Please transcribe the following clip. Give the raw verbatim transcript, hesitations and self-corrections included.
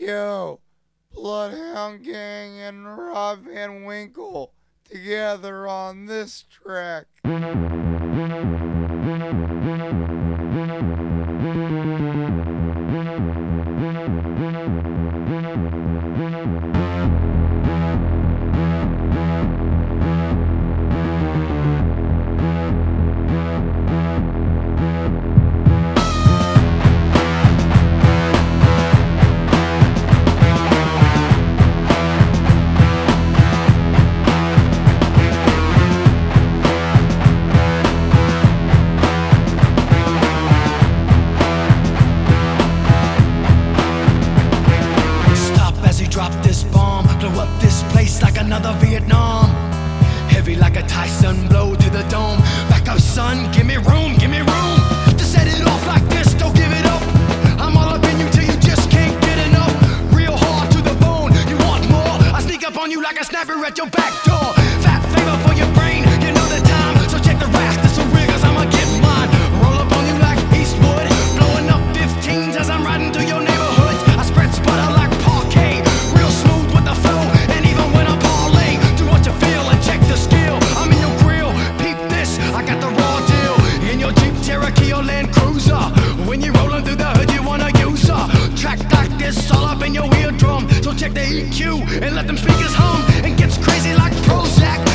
Yo, Bloodhound Gang and Rob Van Winkle together on this track. Drop this bomb, blow up this place like another Vietnam. Heavy like a Tyson blow to the dome. Back up, son, give me room, give me room to set it off like this, don't give it up. I'm all up in you till you just can't get enough. Real hard to the bone, you want more? I sneak up on you like a sniper at your back door. Fat flavor for your brain, you know the time, so check the rack, this a rig, cause I'ma get mine. Roll up on you like Eastwood, blowing up fifteens as I'm riding through your neighborhood. I spread sputter like parquet. Cherokee or Land Cruiser. When you're rolling through the hood, you wanna use her. Track like this all up in your eardrum. So check the E Q and let them speakers hum. And gets crazy like Prozac.